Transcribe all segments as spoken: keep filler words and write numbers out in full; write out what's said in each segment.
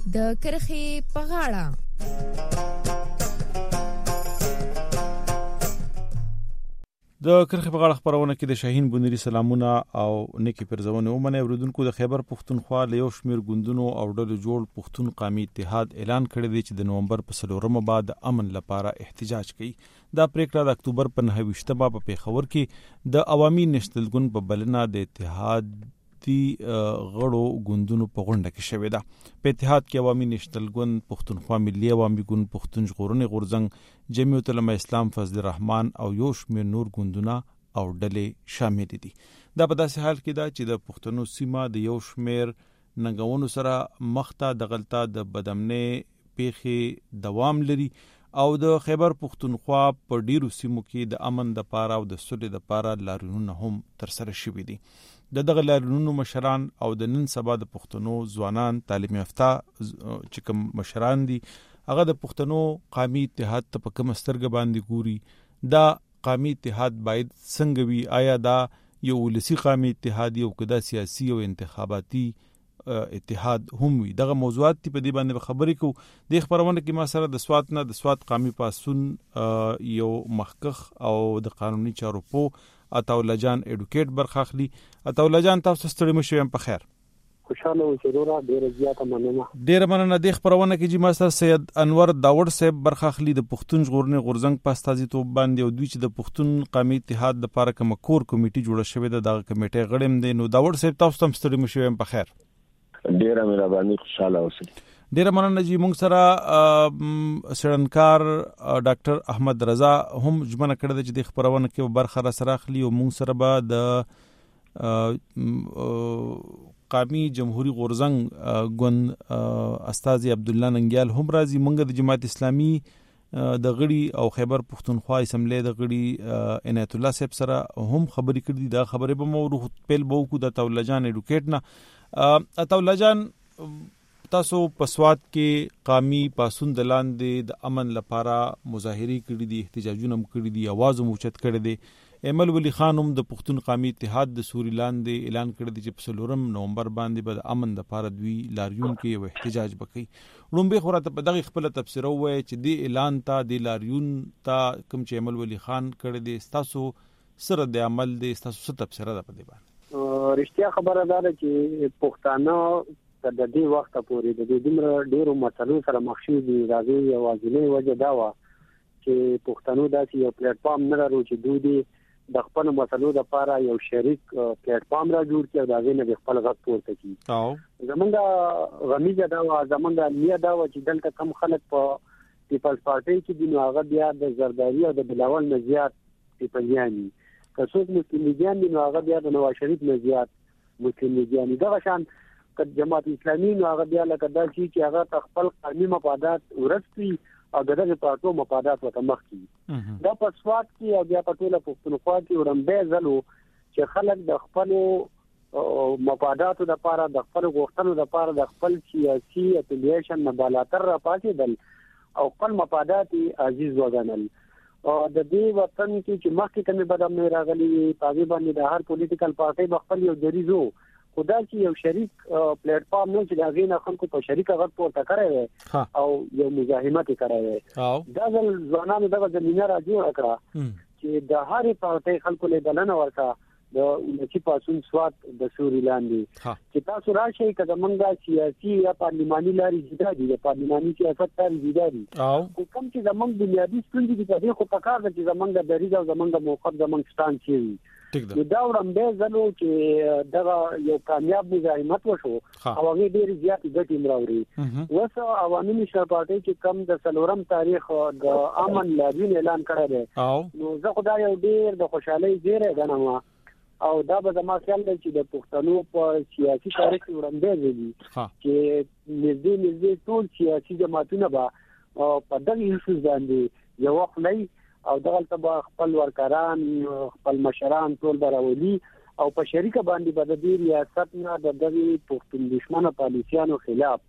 د کرخې په غاړه. د کرخې په غاړه خبرونه کې د شاهین بونری سلامونه او نیکی پرزونه ومنه اوریدونکو. د خیبر پښتونخوا له یو شمیر ګوندونو او ډلو جوړ پښتون قومي اتحاد اعلان کړی دی چې د نومبر په څلورمه بعد امن لپاره احتجاج کوي. دا پریکړه د اکتوبر په نهه ویشتمه په پیښور کې د عوامي نېشنل ګوند په بلنه د اتحاد دی غړو ګوندونو په غونډه کې شوې ده. په اتحاد کې عوامي نېشنل ګوند، پښتونخوا ملي عوامي ګوند، پښتون ژغورنې غورځنګ، جمعیت العلماء اسلام فضل الرحمن او یو شمېر نور ګوندونه او ډلې شامل دي. دا په داسې حال کې ده چې د پښتنو سیمه د یو شمېر ننګونو سره مخ ته د غلطه د بدامنۍ پیښې دوام لري او د خیبر پښتونخوا په ډیرو سیمو کې د امن د پاره او د سولې د پاره لاریونونه هم تر سره شوي دي. د دغه لاریونونو مشران او د نن سبا د پښتنو ځوانان تعلیم یافته چې کوم مشران دي هغه د پښتنو قومي اتحاد ته په کوم سترګه باندې ګوري. دا قومي اتحاد باید څنګه وي؟ آیا دا یو ولسی قومي اتحاد یو کدا سیاسي او انتخاباتي اتحاد هم وي؟ دغه موضوعات په دې باندې خبرې کوو. د خبرونه کې ما سره د سوات نه د سوات قومي پاسون یو محقق او د قانوني چارو په عطاالله جان اډوکیټ برخه اخلي. عطاالله جان تاسو ستړي مشئ په خیر. خوشاله و ضرور ډیره زیاته مننه. ډیره مننه. د خبرونه کې چې ماستر سید انور داوود صاحب برخه اخلي د پښتون ژغورنې غورځنګ په استازیتوب باندې او دوی چې د پښتون قومي اتحاد لپاره کوم کور کمیټي جوړه شوې ده دغه کمیټه غړم دي. نو داوود صاحب تاسو هم ستړي مشئ په خیر. ډیره مهرباني، خوشاله اوسئ. ډیره مننه جی. موږ سره سړنکار ډاکټر احمد رضا هم ژمنه کړې چې د خبرونه کې برخه را سره اخلي او موږ سره به د قومي جمهوریت غورځنګ ګوند استاذ عبد الله ننګیال هم راځي. موږ د جماعت اسلامي د غړي او خیبر پښتونخوا اسمبلی د غړي عنایت الله صاحب سره هم خبرې کړې. دا خبرې به مو پیل بو کو د عطاالله جان اډوکیټ نه. عطاالله جان تاسو په سوات کې قومي پاسون د لاندې د امن لپاره مظاهرې کړې دي، احتجاجونه هم کړي دي، आवाज هم اوچت کړي دي. ایمل ولی خان هم د پښتون قومي اتحاد د سوري لاندې اعلان کړی دی چې په څلورم نومبر باندې به د امن لپاره دوی لاریون کې یو احتجاج وکړي. لومبي خو راته په دغه خپل تفسیر وایي چې د اعلان ته د لاریون ته کوم چې ایمل ولی خان کړی دی تاسو سره د عمل دی تاسو څه تفسیر ده په دې باندې؟ رښتیا خبره ده چې پښتانه د دې وخت پورې د دې دومره ډیرو مسلو سره مخ شوي دي. د هغې یوازینۍ وجه دا وه چې پښتنو داسې یو پلیټ فارم نه لرو چې دوی دې د خپلو مسلو لپاره یو شریک پلیټ فارم را جوړ کړي او د هغې نه د خپل غږ پورته کړي. زمونږ غمیزه دا وه، زمونږ نیه دا وه چې دلته کم خلک په پیپلز پارټۍ کې دي نو هغه بیا د زرداري او د بلاول نه زیات پیپلیان دي. که څوک مسلم لیګیان دي نو هغه بیا د نواز شریف نه زیات مسلم لیګیان دي. دغه شان جماعت اسلامي نو هغه بیا لکه دا چې هغه خپل قومي مفادات ورسپي او دغه پارټو مفادات ورته مخ کړي. دا په سوات کې او بیا په ټوله پښتونخوا کې وړاندې ځلو چې خلک د خپل مفاداتو لپاره د خپل غوښتنو لپاره د خپل سیاسي افیلیشن نه بالاتر را پاتېدل او خپل مفادات عزیز وګڼل. او د دې وطن کې چې مخکې کومې بدامنۍ راغلي په هغې باندې د هر پولیټیکل پارټۍ به خپل یو دریځ و، خو دا چې یو شریک پلیټ فارم نه چې د هغې نه خلکو په شریکه غږ پورته کړی دی او یو مزاحمت یې کړی دی. دا ځل ځوانانو دغه زمینه را جوړه کړه چې د هرې پارټۍ خلکو له بلنه ورکړه د ولسي پاڅون سوات د سوري لاندې چې تاسو راشئ که زمونږ سیاسي یا پارلماني لارې جدا دي، د پارلماني سیاست لارې جدا دي، خو کوم چې زمونږ بنیادي ستونزې دي په دې خو پکار ده چې زمونږ دریځ او زمونږ موقف زمونږ سټانډ چې وي. دا وړاندې ځلو چې دغه یو کامیاب مزاحمت وشو او هغې ډېرې زیاتې ګټې هم راوړي. اوس عوامي نېشنل پارټۍ چې کوم د څلورم تاریخ د امن لاریون اعلان کړی دی نو زه خو دا یو ډېر د خوشحالۍ زیری ګڼم او دا به زما خیال دی چې د پښتنو په سیاسي تاریخ کې وړاندې ځلي چې نږدې نږدې ټول سیاسي جماعتونه به په دغه ایشوز باندې یوه خولۍ او دغلته به خپل ورکران خپل مشران ټول به راولي او په شریکه باندې به د دې ریاست نه د دغې پښتون دشمنه پالیسیانو خلاف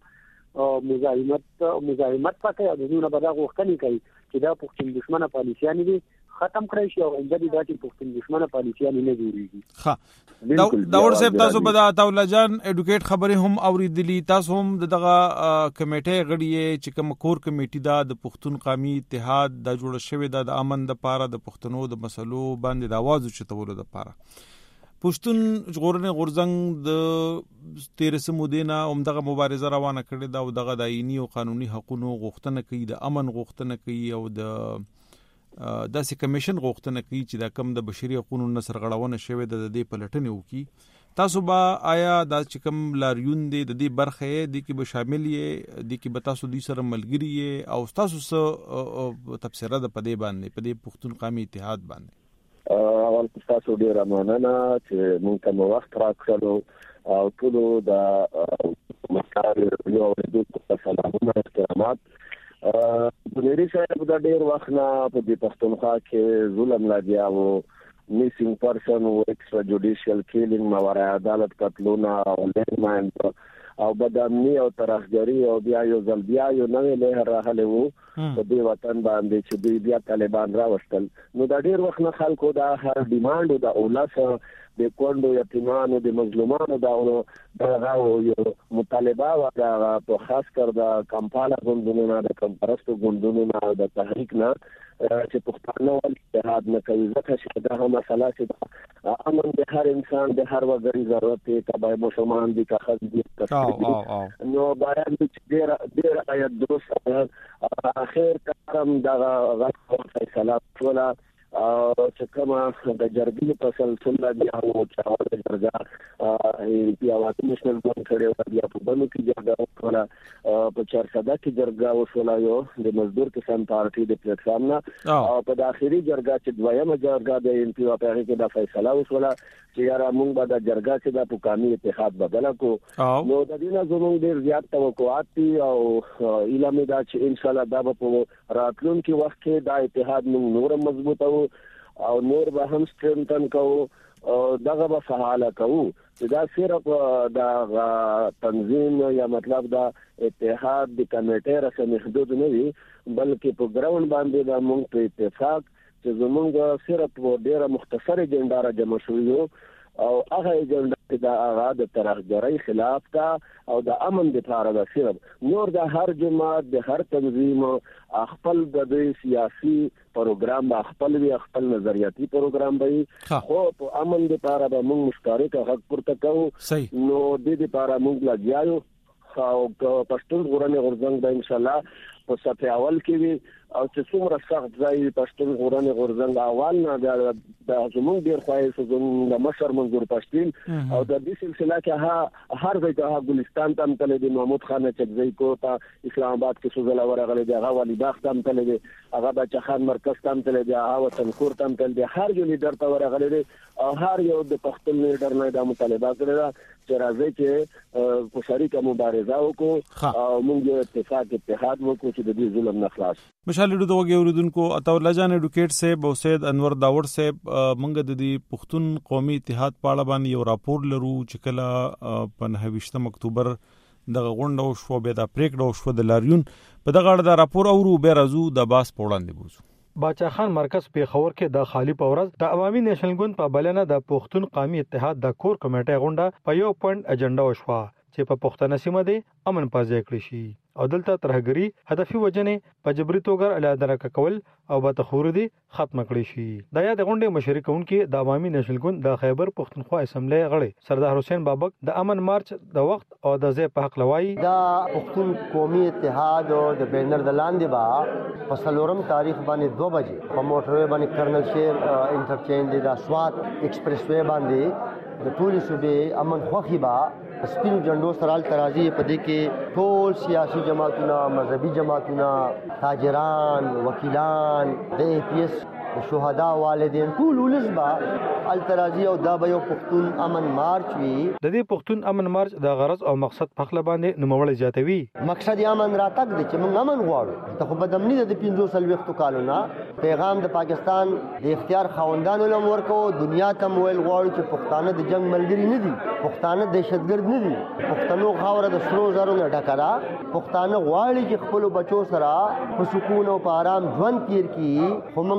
مزاحمت مزاحمت پکې او د دوی نه به دا غوښتنې کوي چې دا پښتون دشمنه پالیسیانې دي ختم کړی شي او د دې داسې پښتون دښمنه پالیسیانې نه جوړېږي. ها داور صاحب تاسو به د عطاالله جان ایډوکیټ خبرې هم اوریدلي، تاسو هم دغه کمیټې غړي چې کوم کور کمیټې دا د پښتون قومي اتحاد د جوړ شوی د امن د پاره د پښتنو د مسلو باندې د आवाज چتولو د پاره پښتون ژغورنې غورځنګ د تیرسه مودینا همدغه مبارزه روانه کړې دا او دغه د آئینی او قانوني حقوقو غوښتنه کوي، د امن غوښتنه کوي او د داسې کمیشن غوښتنه کوي چې دا کم د بشري حقوقو نصر غړونه شوی د دې پلټنې وکي. تاسو با آیا دا چې کم لاریون دی د دې برخه دی کې به شامل یې دی کې به تاسو دې سره ملګری یې او تاسو سره تفسیره د پدې باندې پدې پښتون قومي اتحاد باندې؟ اول تاسو ډیر مننه چې موږ ته وخت راکړو او ټول د مستعار یو د سلامونه احترامات د لري صاحب د ډیر وخت نه په دې پښتونخوا کې ظلم لاګیا وو، میسینګ پرسن او ایکسترا جوډیشل کیلینګ ماورای عدالت قتلونه او لینډماین او بدامنی او ترخګری او بیا یو ځل بیا یو نوې لهر راغلی وو په دې وطن باندې چې دوی بیا طالبان راوستل. نو دا ډیر وخت نه خلکو دا هر ډیماند د اولس د کونډو یتیمانو د مظلومانو دا دا یو مطالبه و دا په خاص کر د کمپالا غونډونو د کمپرستو غونډونو د تحریک نه چې پښتانه ول اتحاد نه کوي، ځکه چې دا هم مسله چې امن د هر انسان د هر وګړي ضرورت دی، کبه مسلمان دي که خځې دي. نو باید چې ډیر ډیر آیت درست اخر کارم دا غږ فیصله ولا چې کومه د جرګې په سلسله بیا او چاوله جرګه بیا واټ نېشنل بانک کړي بیا په بنو کې جرګه وکړه په چارسده کې جرګه وشوله یو د مزدور کسان پارټي د پلیټ فارم نه او په داخلي جرګه چې دویمه جرګه د ان پی او په هغه کې د فیصله وشوله چې یاره موږ به د جرګه چې د قومي اتحاد بدل کو. نو د دې نه زموږ ډیر زیات توقعات دي او اعلان دا چې ان شاء الله دا په راتلونکي وخت کې د اتحاد موږ نور مضبوطه او نور به هم سترنتن کوو او دغه به فعال کوو چې دا صرف د تنظیم یا مطلب دا اتحاد د کمیټې رسمي محدود نه وي، بلکې په ګراوند باندې د موږ په اتفاق چې زمونږ صرف ډیره مختصره اجنډا را جمع شوې یو او هغه اجنډا د هغه د ترهګرۍ خلاف تا او د امن لپاره ده. صرف نور د هر جماعت د هر تنظیم خپل د سیاسي پروګرام به خپل وی خپل نظریاتي پروګرام به خو په امن لپاره به موږ مشترک حق پورته کوو. نو د دې لپاره موږ لګیاو او پښتون ژغورنې غورځنګ به ان شاء الله په صفه اول کې وي او چې څومره سخت ځای پښتون ژغورنې غورځنګ اول نه د زموږ ډیر خوایي زموږ د مشر منظور پښتین او د دې سلسله کې ها هر ځای ته ګلستان ته تل د محمود خان چکزی کو ته اسلام آباد کې سوزل ورغله دی هغه ولی باغ ته تل دی هغه بچ خان مرکز ته تل دی هغه وطن کور ته تل دی هر یو لیډر ته ورغله دی او هر یو د پښتون لیډر نه د مطالبه کړی چې راځي چې په شریکه مبارزه وکړو او موږ اتفاق اتحاد وکړو چې د دې ظلم نه خلاص. مشال لرو دوغه اوردونکو عطاالله جان ایډوکیټ صاحب او سید انور داور صاحب موږ د دې پښتون قومي اتحاد په اړه باندې یو راپور لرو چې کله په نهه اکتوبر دغه غونډه وشو به د پریکړه وشو د لاریون په دغه اړه د راپور اورو به راځو د باس په وړاندې بوزو. باچا خان مرکز پیښور کې د خالی پورز د عوامي نېشنل ګوند په بلنه د پښتون قومي اتحاد د کور کمیټې غونډه په یو پوینټ اجنډا وشوه چې په پښتنه سیمه دی امن پازې کړی شي او دلته ترهګری هدفي وجنې په جبري توګه الیادرک کول او به تخوردي ختم کړی شي. د یاد غونډې مشري کونکي د عوامي نېشنل ګوند د خیبر پښتونخوا اسمبلی غړي سردار حسین بابک د امن مارچ د وخت او د ځای په حق لوي دا پښتون قومي اتحاد او د بینر د لاندې با په سلورم تاریخ باندې دو بجې په موټر باندې کرنل شیر انټرچینج د سوات ایکسپریس وې باندې د ټولي صوبې امن خوخي با سپینو جنډو سرال ترازی په دې کې ټول سیاسي جماعتونه مذهبي جماعتونه تاجران وکیلان د ای پی ایس شهدا والدین ټول ولسبا الترازی او دا به یو پښتون امن مارچ وی. د دې پښتون امن مارچ د غرض او مقصد په خپل باندې نوموړی زیاتوي. مقصد یې امن راتګ دی چې موږ امن غواړو. ته خو بدامنی د پنځوس سلويختو کالونه پیغام د پاکستان د اختیار خاوندانو لم ورکو دنیا ته مویل غواړو چې پښتانه د جنگ ملګری نه دي، پښتانه دهشتګرد نه دي، پښتنو خاوره د سرو زرو نه ډکرا، پښتانه غواړي چې خپل بچو سره په سکون او په آرام ژوند تیر کړي. خو موږ د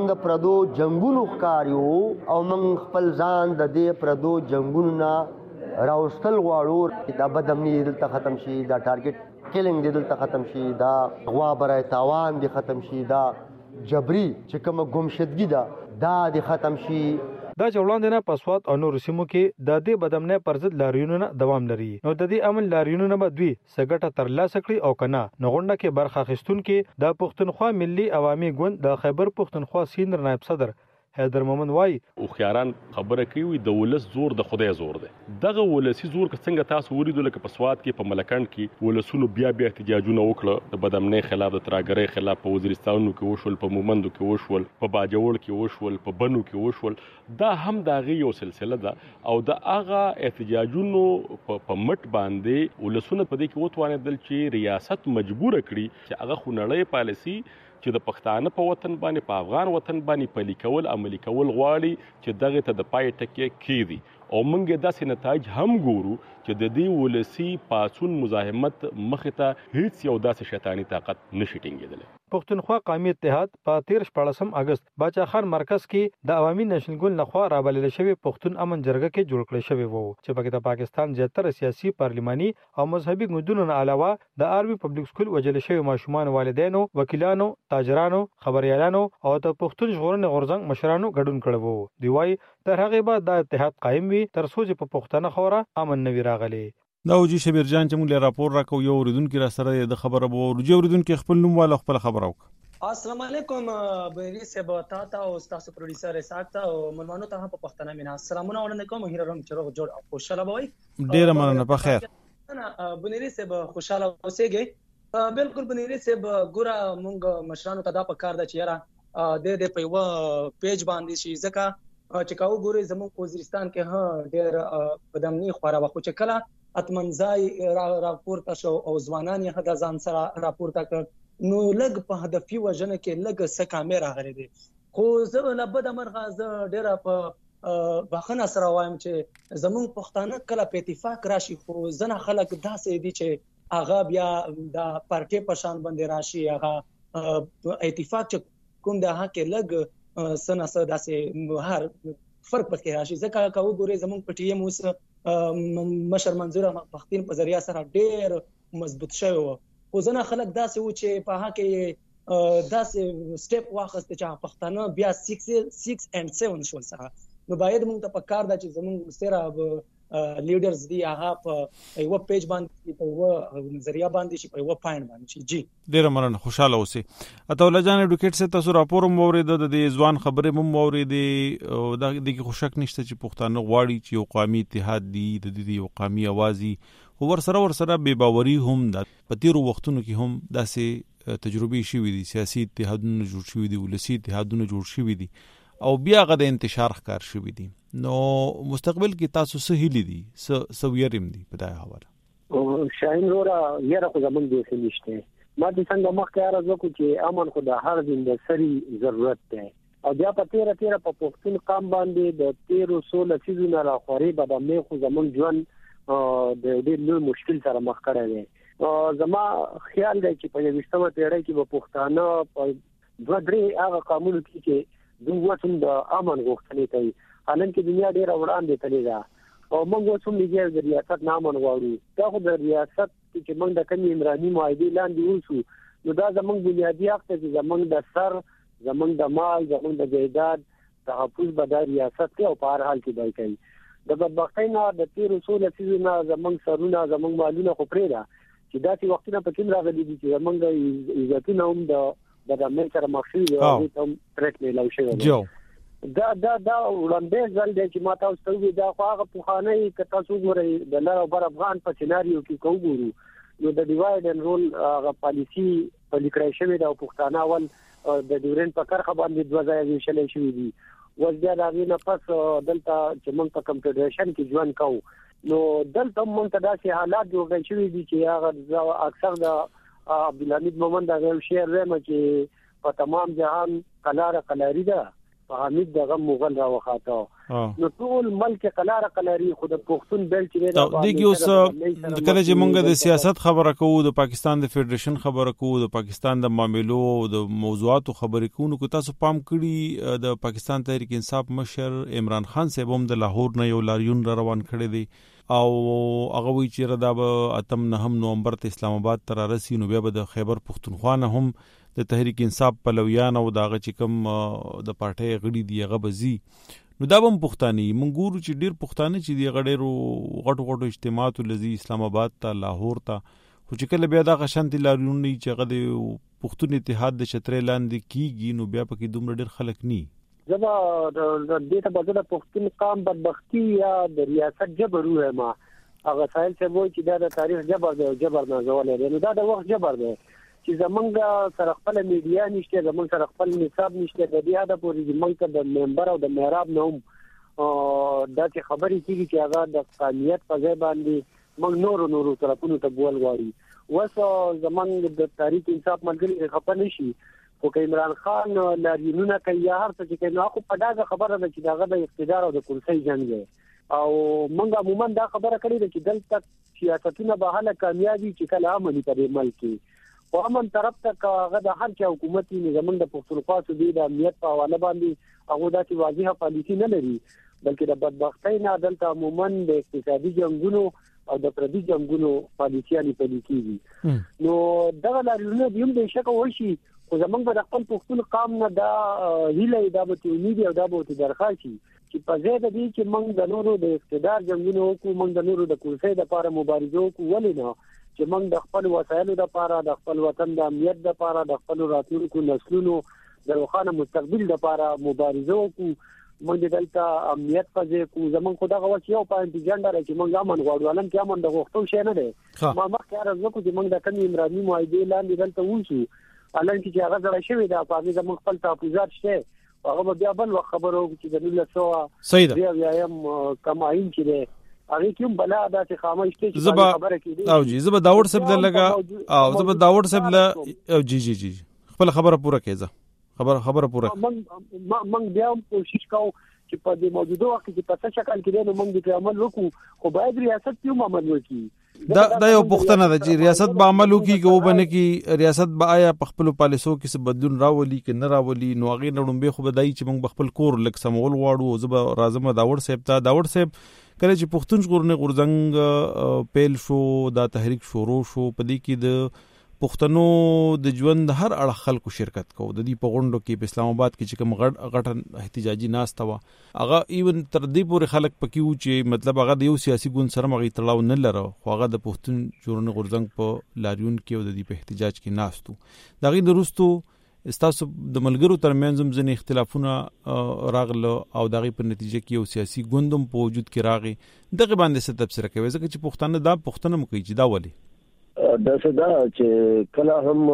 پردو جنگونو ښکاریو او موږ خپل ځان د دې پردو جنگونو نه راوستل غواړو. دا بدامني دلته ختم شي، دا ټارګټ کیلینګ دی دلته ختم شي، دا غوا برای تاوان دی ختم شي، دا جبري چې کومه ګمشدګي ده دا دی ختم شي. دا چې وړاندې نه په سوات او نورو سیمو کې د دې بدامنۍ پر ضد لاریونونه دوام لري. نو د دې عمل لاریونونه به دوی څه ګټه ترلاسه کړي او که نه. نو غونډه کې برخه اخیستونکي د پښتونخوا ملي عوامي ګوند د خیبر پښتونخوا سینر نایب صدر حیدر مومن وای او خياران خبره کوي د ولس زور د خدای زور دی. دغه ولسی زور که څنګه تاسو وریدل لکه په سواد کې په ملکند کې ولسونو بیا بیا احتجاجونه وکړه د بدامنۍ خلاف، د تراګرۍ خلاف، په وزیرستانو کې وشول، په مومندو کې وشول، په باجوړ کې وشول، په بنو کې وشول. دا هم د هغې یو سلسله ده او د هغه احتجاجونو په مټ باندې ولسونه په دې کې وتوانېدل چې ریاست مجبوره کړي چې هغه خونړۍ پالیسي چې د پښتانه په وطن باندې په افغان وطن باندې پلي کول عملي کول غواړي چې دغه ته د پای ټکی کیږي. او موږ داسې نتایج هم ګورو چې د دې ولسی پاسون مزاحمت مخې ته هیڅ یو داسې شیطانی طاقت نشي ټینګېدلی. پښتونخوا قومي اتحاد په تیر شپاړسم اگست باچا خان مرکز کې د عوامي نېشنل ګوند لخوا رابلل شوی پښتون امن جرګه کې جوړ کړی شوی وو چې پکې د پاکستان زیاتره سیاسي، پارلماني او مذهبي ګوندونو نه علاوه د آرمي پبلک سکول وجل شوی ماشومان، والدینو، وکیلانو، تاجرانو، خبريالانو او د پښتون ژغورنې غورځنګ مشرانو ګډون کړی وو. دی وايي تر هغه بعد د اتحاد قائم وي تر څو چې په پښتنه خوره امن نوي راغلي. دا وجي شبیر جان چې موږ راپور راکو یو اوریدونکو را سره د خبره وو ورجو اوریدونکو خپل نوم والا خپل خبر راوک. السلام علیکم بری سے بتا تا او تاسو پروډوسر اسحاق تا او ملمانو ته په پښتنه مینا السلامونه وړاندې کوم. هیره روم چرغ جوړ خوشاله بوي. ډیر مننه په خیر. انا بنيري سے خوشاله اوسېږي. بالکل بنيري سے ګورا مونږ مشرانو ته دا په کار د چیرې د دې په یو پیج باندې شي ځکه چې کاو ګوري زموږ وزیرستان کې ها ډیر بدامني خورا وخت چې کله اتمنځای راپورته شو او ځوانان یې هدا ځان سره راپورته کړ نو لګ په هدفي وجنه کې لګ څه کیمرا غړي دي. خو زه نه بد مرغه زه ډیر په بخنه سره وایم چې زموږ پښتانه کله په اتفاق راشي خو ځنه خلک داسې دي چې هغه بیا د پارټي په شان باندې راشي، هغه اتفاق چې کوم د هغه کې لګ سنه سره داسې هر فرق پکې راشي. ځکه کاو ګوري زموږ پټي موس مشر منظور پښتين په ذریعہ سره ډیر مضبوط شوی و. خو ځنه خلک داسې و چې په هغه کې داسې سټیپ واخیست چې پښتانه بیا سکس اینڈ سیون شول سره. نو باید موږ ته په کار ده چې زموږ سره لیډرز دي هغه په یو پیج باندې په یو ذریعہ باندې شي، په یو پاین باندې شي. جی ډیر مننه، خوشاله اوسئ. اته الله جان اډوکیټ سے تاسو راپور مو اوریدو د ځوان خبرې مو اوریدې او دا د کې خوشک نشته چې پښتانه غواړي چې یو قومي اتحاد دی، د دې یو قومي اوازي او ور سره ور سره بے باوري هم د پتیرو وختونو کې هم داسې تجربې شوې دي، سیاسي اتحادونه جوړ شوي دي، ولسی اتحادونه جوړ شوي دي او بیا غد انتشار ښکار شوي دي. نو مستقبل کې تاسو څه هیلې دي، څه څه ویرم دي په دای حواله؟ او شاین ورا یره خو زمون دي څه نشته. ما د څنګه مخکې راځو کو چې امن خو د هر دین د سری ضرورت ده او بیا په تیر تیر په پښتون قام باندې د تیر سول سيزونه را خوري بدامه خو زمون ژوند د دې نو مشکل سره مخ کړی دی. زما خیال دی چې په یوشتمه پیړۍ کې به پښتانه په دوه درې هغه قانون کې چې دوی وڅم د امن غوښتنې کوي. حالانکه دنیا ډیره وړاندې تللی ده او موږ وڅم د ریاست نامن غواړو. دا خو د ریاست چې موږ د کمی عمراني معاهدې لاندې اوسو نو دا زموږ بنیادی حق دی چې زموږ د سر، زموږ د مال، زموږ د جایداد تحفظ به د ریاست کې او په هر حال کې به کوي. د بدبختۍ نه د تیر اصول سيزونه زموږ سرونه زموږ مالونه خو پرې ده چې داسې وختونه په کې راغلي دي چې زموږ عزتونه هم د د امریکا سره مخشي دي او هم ټریک نه لاو شي. دا دا دا وړاندې ځل دی چې ما تاسو ته وی دا خو هغه پوخانه ک تاسو ګورئ د لار او بر افغان په سيناريو کې کو ګورو نو د ډیوایډ اند رول هغه پالیسی په لیکړای شوی دا پښتانه ول د ډیورن په کارخه باندې دوه ځای ویشلې شوی دي. وځي دا غي نه پس دلته چې موږ په کمپټیشن کې ژوند کوو نو دلته موږ ته داسې حالات جوړ شوي دي چې هغه اکثر د عبدالحمید مومند هغه شعر وایم چې په تمام جهان قلاره قلاری ده په حمید دغه مغل را وخاته نو ټول ملک قلاره قلاري خو د پښتون بیل چې دا دغه اوس کله چې مونږ د سیاست خبره کوو د پاکستان د فدریشن خبره کوو د پاکستان د معاملو د موضوعاتو خبرې کوو نو تاسو پام کړی د پاکستان تحریک انصاف مشر عمران خان صاحب هم د لاهور نه یو لاریون روان کړی دی او هغه وی چې دا به اتم نهم نومبر ته اسلام آباد تر رسي نو بیا به د خیبر پختونخوا نه هم د تحریک انصاف پلویان او دغه چې کوم د پارټي غړي دی هغه بزي نو دا هم پښتاني مونږ ګورو چې ډیر پښتانه چې دی غړېرو غټو غټو اجتماعات لذي اسلام آباد ته لاهور ته خو چې کله بیا دا غشنتي لاریون نه چې هغه د پښتون اتحاد د چترې لاندې کیږي نو بیا پکې دومره ډیر خلک ني زما د دې ته بدله پښتون قام بدبختی یا د ریاست جبر وه ما هغه سایل څه وایي چې دا د تاریخ جبر دی جبر نه زول دی نو دا د وخت جبر دی چې زمونږ سره خپل میډیا نشته زمونږ سره خپل نصاب نشته د دې اده پورې زمونږ د ممبر او د محراب نوم دا چې خبرې کیږي چې هغه د قانونیت په ځای باندې موږ نور نور طرفونو ته بول غواړي وسو زمونږ د تاریخ انصاف ملګری خپل نشي خو که عمران خان لاریونونه کوي یا هر څه چې کوي نو خو په داغه خبره ده چې داغه د اقتدار او د کرسۍ جنګ دی او موږ عموما دا خبره کړې ده چې دلته سیاستونه به هله کامیابی چې کله عملي په ملک کې او امن طرف ته هغه د هر چا حکومتي نظام د پښتونخوا صوبې د امنیت په حواله باندې هغه داسې واضحه پالیسي نه لري بلکې د بدبختۍ نه دلته عموما د اقتصادي جنگونو او د پردي جنگونو پالیسيانې پلي کیږي نو دا لاریونه دیم د شک وشي خو زمونږ د خپل پښتون قام نه دا هیله دا به امید او دا به درخواست چې په ځای د دې چې موږ د نورو د اقتدار جنگونو کو موږ د نورو د کرسۍ لپاره مبارزه کو ولې نه چې موږ د خپل وسایلو لپاره د خپل وطن د امنیت لپاره د خپل راتلونکو نسلونو د روښانه مستقبل لپاره مبارزه وکړو موږ دلته امنیت پځې کو زمونږ خدای غواړي یو پاینټ جنډر چې موږ امن غواړو علم کې امن د غوښتو شي نه دی ما مخکې راځو چې موږ د کمی عمراني معاهده لاندې دلته وځو علم کې هغه ځای شوی دا په دې زموږ خپل تحفظات شته هغه بیا بل خبرو چې د نل سو بیا بیا یم کماین چې دی هغه کوم بلا د چې خاموش ته زبا او جی زبا داوود صاحب لګا او زبا داوود صاحب لا او جی جی جی خپل خبره پوره کړه خبره خبره پوره من من بیا کوشش کوم چې په دې موجوده وخت کې په څه شکل کې نو موږ د عمل وکړو خو باید ریاست یو عمل وکړي دا دا یو پښتنه ده چې ریاست به عمل وکړي کوو بنه کې ریاست به آیا په خپل پالیسو کې څه بدلون راولي کې نه راولي نو هغه نړمبه خو بدای چې موږ خپل کور لک سمول غواړو زب راځم داوود صاحب ته داوود صاحب کله چې پښتون ژغورنې غورځنګ پیل شو دا تحریک شروع شو په دې کې د پښتنو د ژوند هر اړه خلکو شرکت کوو د دې په غونډو کې په اسلام آباد کې چې کوم غټ غټ احتجاجي ناسته و هغه ایون تر دې پورې خلک پکې و چې مطلب هغه د یو سیاسي ګوند سره مغي تړاو نه لره خو هغه د پښتون ژغورنې غورځنګ په لاریون کې او د دې په احتجاج کې ناستو دا غي درستو استاسو د ملګرو ترمنځ هم ځنې اختلافونه راغله او دا غي په نتیجه کې یو سیاسي ګوندم په وجود کې راغی دغه باندې څه تفسیر کوي ځکه چې پښتانه دا پښتنه مو کوي چې دا ولي دا صدا چې کله هم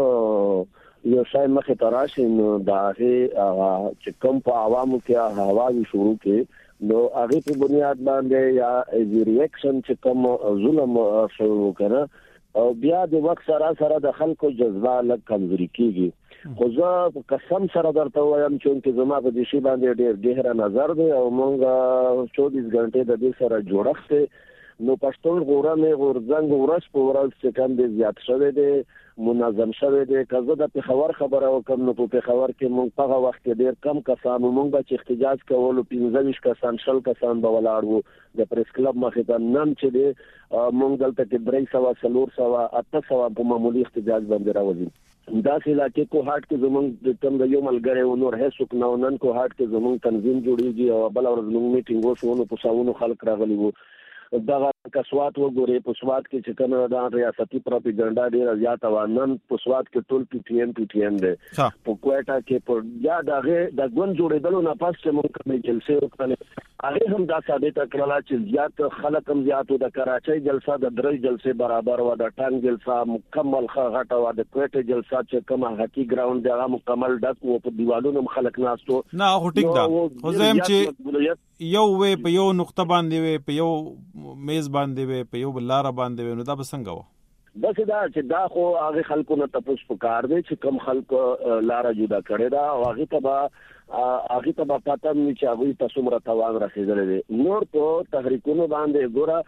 یو شای مخه تراشي نو دا هغه چې کوم په عوامو کې هواوی شروع کې نو هغه په بنیاد باندې یا ریاکشن چې کوم ظلم شروع کړه او بیا د وخت سره سره د خلکو جذبه لږ کمزوري کیږي خو زه قسم سره درته وایم چې زما په دې شی باندې ډېر ډېر نظر دی او مونږ چوبیس غنټې د دې سره جوړښت نو پښتون غورنه غورځنګ ورځ په ورځ چې کوم دې زیات شوه دې منظم شوه دې کزه د پیښور خبره وکم نو په پیښور کې مونږ په وخت کې ډېر کم کسان مونږ چې احتجاج کول پنځه کسان شل کسان به ولاړ وو د پریس کلب مخې ته نن چې دې مونږ دلته کې درې سو څلور سو اته سو په معمولی احتجاج باندې راوځي دا سلا کې کو هاټ کې زمونږ د تم د یو ملګری و نور هیڅ نو نن کو هاټ کې زمونږ تنظیم جوړیږي او بل ورځ موږ میټینګ وشو نو په ساونو خلک راغلي وو دا کسوات وګوري په سواد کې چې کنه دا ریاستي پروپاګاندا ډیره زیاته و نن په سواد کې ټول پی ټی ایم پی ټی ایم ده په کوټا کې په یا دغه د ګون جوړېدل نه پاس چې موږ کومې جلسه وکړلې هغه هم دا ثابت کړل چې زیات خلک هم زیاتو د کراچۍ جلسه د درې جلسه برابر و د ټانګ جلسه مکمل غټه و د کوټه جلسه چې کومه هکی ګراوند دا مکمل ډک و په دیوالونو خلک ناستو نه هو ټیک ده خو زم چې یو وې په یو نقطه باندې وې په یو میز باندې وې په یو بلاره باندې وې نو دا به څنګه و بس دا چې دا خو هغه خلکو نه تاسو پکار دی چې کم خلکو لار جدا کړي دا او هغه تبا هغه تبا پاتم چې هغه تاسو مر توان رسیدل دي نور په تحریکونو باندې ګوره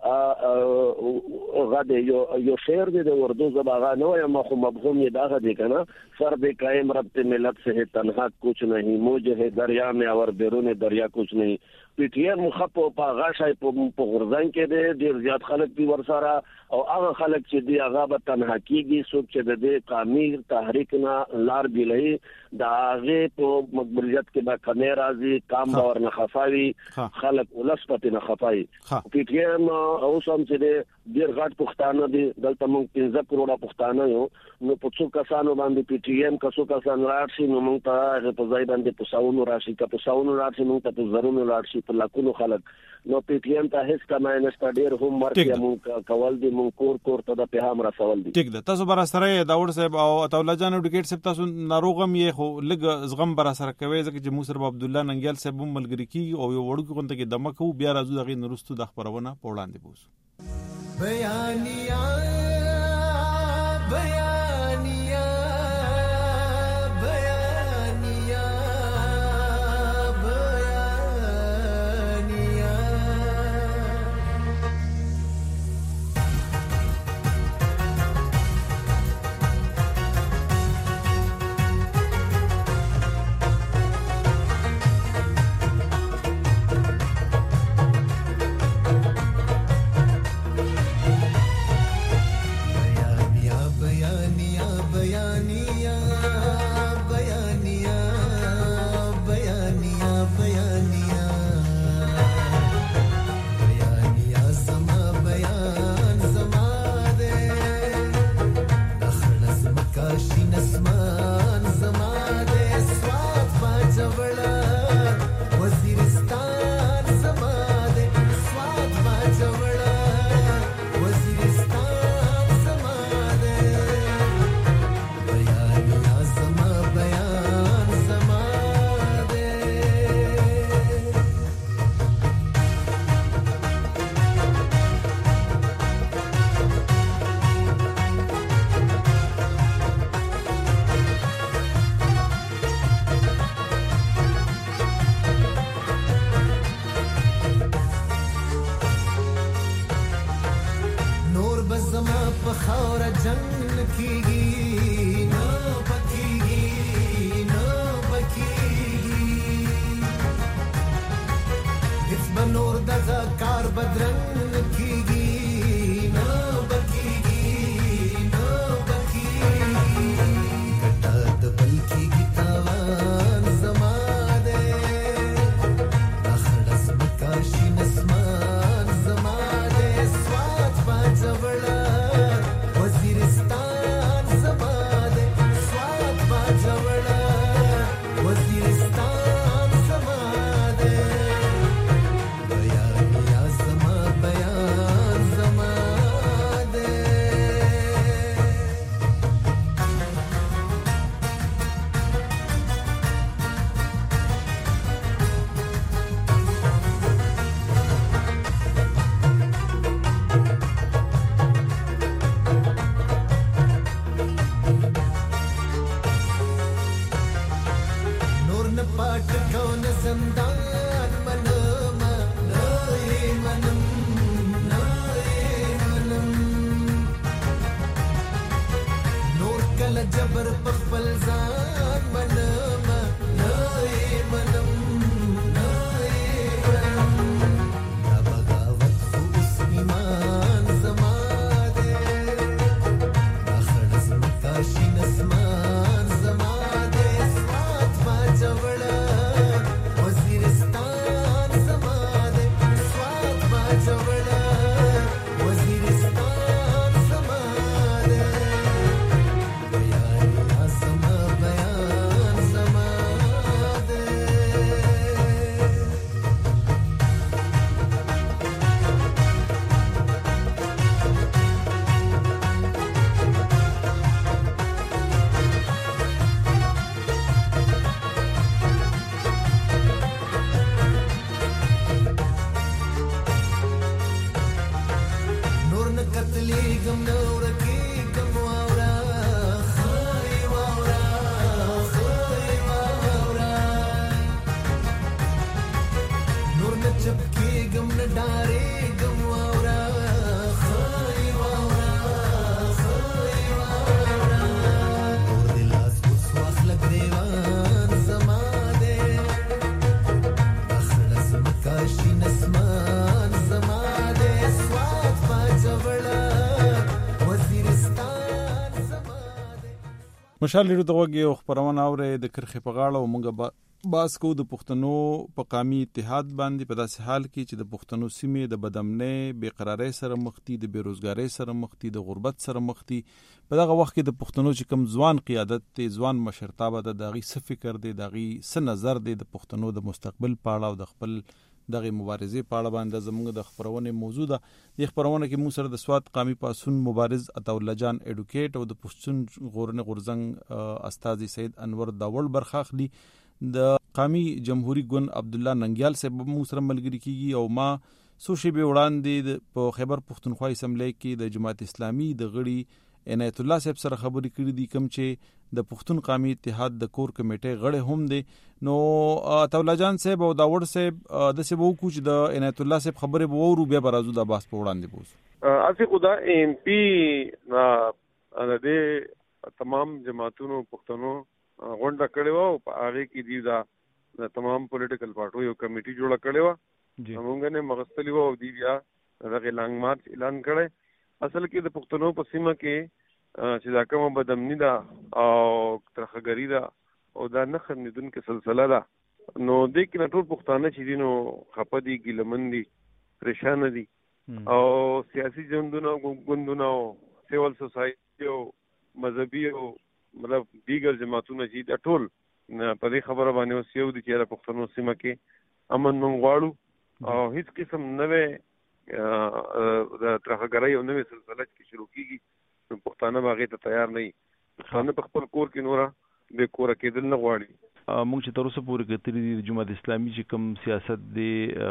غاده یو یو شعر دی د اردو زباغه نو یم خو مفهوم یې دا غدي کنه سر به قائم رب ملت سے تنہا کچھ نہیں موج ہے دریا میں اور بیرون دریا کچھ نہیں پی ټی ایم خپو په غاشای په غرزان کې دی ډیر زیات خلک دی ورسره او هغه خلک چې دی هغه به تنها کیږي څوک چې د دې قومي تحریک نه لار بیلای دا هغه په مقبولیت کې به کمه راځي کام باور نه خفاوي خلک ولس پته نه خفاي پی ټی ایم او سم چې ډیر غټ پښتانه دي دلته موږ پنځه کروڑه پښتانه یو نو په څو کسانو باندې پی ټی ایم کسو کسان راشي نو موږ ته په ځای باندې په ساونو راشي که په ساونو راشي موږ ته په زرونو راشي په لکونو خلک نو پی ټی ایم ته هیڅ کمای نشته ډیر هم ورته موږ کول دي موږ کور کور ته د پیغام رسول دي ټیک ده تاسو بر سره داوود صاحب او عطاءالله جان ډیکټ صاحب تاسو ناروغم یې خو لګ زغم بر سره کوي ځکه چې موږ سره عبد الله ننګیال صاحب هم ملګری کی او یو وړو کوته کې دمکو بیا راځو دغه نورستو د خبرونه په وړاندې بوسو بیانیا بیانیا بیانیا بیانیا غم نور کی غم واورا خای واورا خای واورا نور نه چپکی غم نه ډارې غم واورا خای واورا خای واورا نور دلاس اوس واخل ګریوان زما دې اخلص مکاشي نسمان زما دې سواد پاجوړا وزیرستان زما دې مشال لري دغه یو خبرونه اورې د کرخې په غاړه او مونږه باس کو د پښتنو په قومي اتحاد باندې په داسې حال کې چې د پښتنو سیمې د بدامنۍ بیقراری سره مخ دي، د بیروزګاری سره مخ دي، د غربت سره مخ دي. په دغه وخت کې د پښتنو چې کوم ځوان قیادت دی، ځوان مشرتابه د دغه څه فکر دی، دغه څه نظر دی د پښتنو د مستقبل په اړه او د خپل دغه مبارزې په اړه باندې زموږ د خبرونه موضوع ده. د خبرونه کې موږ سره د سواد قومي پاسون مبارز عطاالله جان اډوکیټ او د پښتون غورنه غورزنګ استاد سید انور داول برخه اخلي. د قومي جمهوریت ګوند عبد الله ننګیال صاحب موږ سره ملګری کیږي او ما سوشي به وړاندې په خیبر پښتونخوا اسمبلی کې د جماعت اسلامي د غړي عنایت الله صاحب سره خبرې کړې دي، کوم چې د پښتون قومي اتحاد د کور کمیټې غړي هم دي. نو عطاالله جان صاحب او داوړ صاحب د سبو کوچ د عنایت الله صاحب خبرې به ورو بیا برازو د باس په وړاندې بوس اسی خدا ایم پی ا د تمام جماعتونو پښتنو غونډه کړې و او په هغه کې دی دا تمام پولیټیکل پارټو یو کمیټي جوړه کړې و. موږ نه مغستلی و او دی بیا دغه لانګ مارچ اعلان کړی. اصل کې د پښتنو په سیمه کې چې دا کومه بدامني ده او ترخګری ده او دا نه خندونکو سلسله ده، نو د کې ټول پښتانه چې دي نو خپه دي، ګیلمن دي، پریشان دي او سیاسي ژوندونه ګوندونه او سیول سوسایټي او مذهبي او مطلب دیگر جماعتونه چې دا ټول په دې خبره باندې اوس یو دي چې د پښتنو سیمه کې امن مونږ غواړو او هیڅ قسم نوې د ترخګرۍ او نوې سلسله چې شروع کیږي نو پښتانه باغې ته تیار نه دي. پښتانه په خپل کور کې نورا به کور کېدل نه غواړي. موږ چې تر اوسه پورې کتلې دي د جماعت اسلامي چې کوم سیاست دی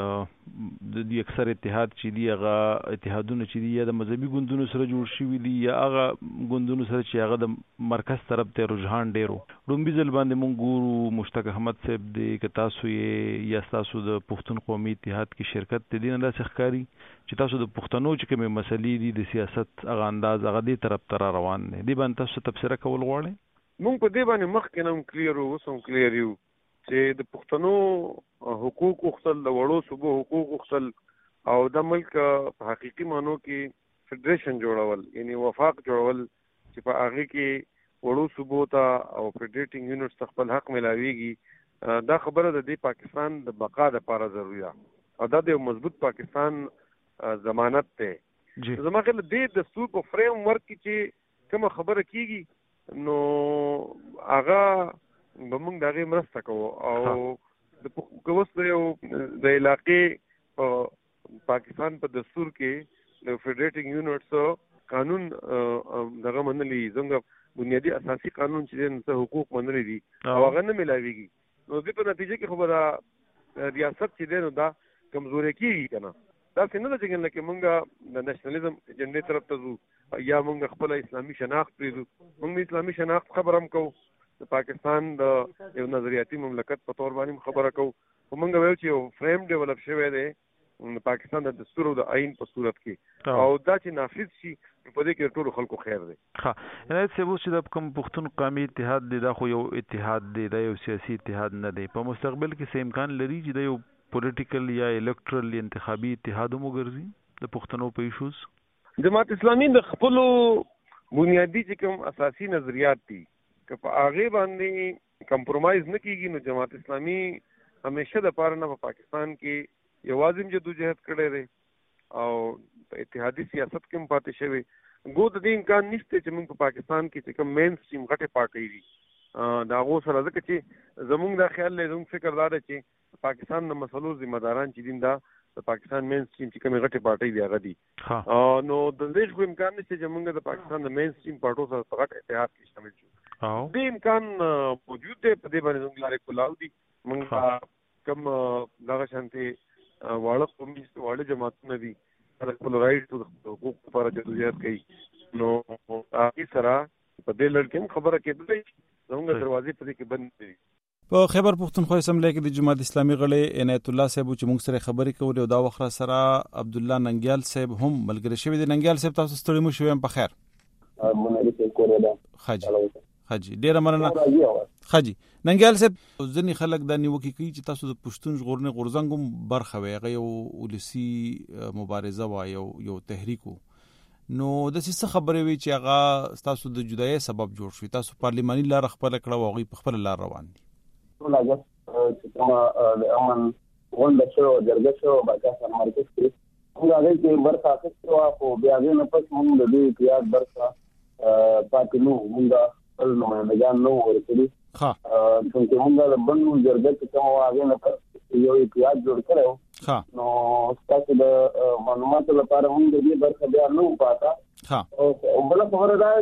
د دې اکثر اتحاد چې دی هغه اتحادونه چې دی یا د مذهبي ګوندونو سره جوړ شوي دي یا هغه ګوندونو سره چې هغه د مرکز طرف ته رجحان ډیرو. لومبي ځل باندې موږ ګورو مشتاق احمد صاحب دی که تاسو یې یا تاسو د پښتون قومي اتحاد کې شرکت ته دي نه داسې ښکاري چې تاسو د پښتنو چې کومې مسلې دي د سیاست هغه انداز هغه دې طرف ته روان دی. دې باندې تاسو تبصره کول غواړئ؟ مونږ په دې باندې مخکې نم کلیر وو سم کلیر یو چې د پښتنو حقوق وختل د وړو صوبو حقوق وختل او د ملک په حقيقي مانو کې فدریشن جوړول یعنی وفاق جوړول چې په هغه کې وړو صوبو ته او فدریټینګ یونټس خپل حق ملاويږي. دا خبره د پاکستان د بقا لپاره ضروري ده او دا د مضبوط پاکستان ضمانت ده. زما خیال د دستور په فریم ورک کې چې کوم خبره کیږي نو هغه به موږ دغه مرسته کوو او د کووس د یو د علاقې په پاکستان په دستور کې د فدریټینګ یونټس قانون دغه منلي څنګه بنیادی اساسي قانون چې د حقوق منلي دي او هغه نه ملاويږي نو د په نتیجه کې خبره ریاست چې دی نو دا کمزوري کیږي کنه. دا څنګه ده چې لکه موږ د نېشنلزم ایجنډې طرف ته ځو یا موږ خپل اسلامي شناخت پریږدو. موږ اسلامي شناخت خبر هم کوو، د پاکستان د یو نظریاتي مملکت په تور باندې خبره کوو. موږ وایو چې یو فریم ډیولپ شوی دی د پاکستان د دستور او د آئین په صورت کې او دا چې نافذ شي په دې کې ټول خلکو خیر دی. ها نه څه وو چې د کوم پښتون قومي اتحاد دی دا خو یو اتحاد دی، دا یو سیاسي اتحاد نه دی. په مستقبل کې څه امکان لري چې دا یو پولیټیکل یا الکټرل انتخابي اتحاد مو ګرځي د پښتنو په ایشوز؟ جماعت اسلامي د خپل بنیادی چې کوم اساسي نظریات دي که په هغه باندې کمپرمایز نه کیږي نو جماعت اسلامي همیشه د پاره نه په پاکستان کې یو واضح جدوجہد کړي دي او اتحادي سیاست کې پاتې شوی. ګو د دې امکان نشته چې موږ په پاکستان کې چې کوم مین سټریم غټه پارټي دي دا غو سره ځکه چې زموږ د خیال له زموږ فکر دار چې پاکستان د مسلو ذمہ داران چې دین دا د پاکستان مین سټریم چې کومه غټه پارټي دی هغه دي نو د دې کوم امکان نشته چې موږ د پاکستان د مین سټریم پارټو سره په غټ اتحاد کې شامل شو. دې امکان موجود دی په دې باندې موږ لارې کولاو دي. موږ کوم دغه شانتي واړه قومي واړه جماعتونه دي خپل رائټ او حقوق لپاره جدوجہد کوي نو هغه سره په دې لړ کې خبره کېدلې زموږ دروازې په دې کې بند دي. په خیبر پختونخوا اسمبلی کې د جماعت اسلامي غړي عنایت الله صاحب چې موږ سره خبرې کولې او دا وخت سره عبد الله ننګیال صاحب هم ملګری شوی دی. ننګیال صاحب تاسو ستړي مو شوم په خیر؟ مننه چې کوله ده. خاجي خاجي ډیر مننه. خاجي ننګیال صاحب ځنی خلک د نیوکې کوي چې تاسو د پښتون ژغورنې غورځنګ برخه وي، هغه یو ولسی مبارزه و یو یو تحریک نو د څه خبرې وي چې هغه تاسو د جدایي سبب جوړ شوی، تاسو پارلیماني لار خپل کړه او هغه په خپل لار روان دي. ټول هغه چې کومه د امن غونډه شو جرګه شو باکا سره مرکز کې موږ هغه کې برخه اخیستو او بیا دې نه پس موږ د دې پیاز برخه پاتې نو موږ خپل نمائندګان نو ورکړي. ها څنګه موږ د بنو جرګه کې کوم هغه نه پس یو پیاز جوړ کړو. ها نو تاسو د معلوماتو لپاره موږ د دې برخه بیا نو پاتا. ها او بل خبره ده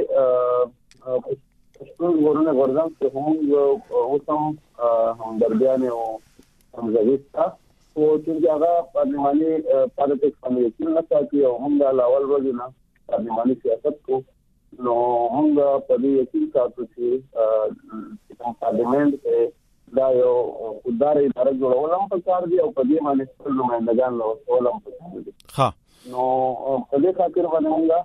چې پښتون ژغورنې غورځنګ چې موږ اوسم همدردیان او همزویستا او چې هغه پارلماني پالیټکس باندې نه ساتي او موږ له اول ورځې نه پارلماني سیاست کو نو موږ په دې یقین ساتو چې کوم پارلمنت کې دا یو اداري اداره جوړول هم پکار دي او په دې باندې خپل نمائندګان له ټول هم پکار دي. ها نو په دې خاطر باندې موږ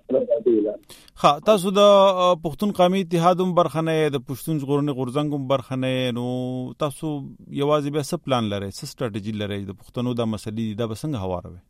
ها تاسو د پښتون قومي اتحاد هم برخنه د پښتون ژغورنې غورځنګ هم برخنه نو تاسو یوازې به څه پلان لرئ، څه ستراتیژي لرئ د پښتنو د مسلې د بسنګ هواروي؟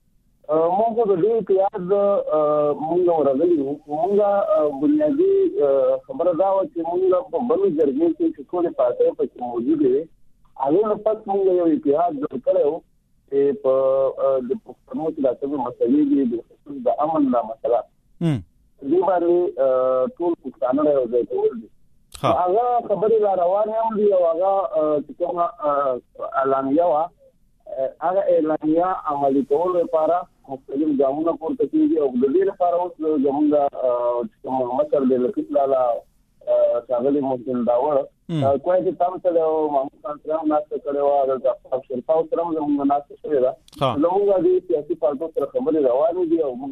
موږ د دې اتحاد موږ ورغلي موږ بنیادی خبره دا و چې موږ په بلو جرګې کې چې ټول پاتې پکې موجود دي هغه نه پس موږ یو اتحاد جوړ کړو چې په د پښتنو کې د څه مسلې دي د امن د مسله هم دې باندې ټول پښتانه راځي ټول هغه خبرې را روانه هم دي او هغه چې کومه اعلانیه وا هغه اعلانیه عملي کول لپاره مختلف ګامونه پورته کیږي او د دې لپاره اوس زموږ کوم مشر د لکټ لالا څنګه ممکن داوه کوی چې تاسو ته محمد خان ناشته کړو او د افسر پاو سره موږ ناشته شوې ده نو موږ د سیاسي پارټو سره خبرې روانې دي او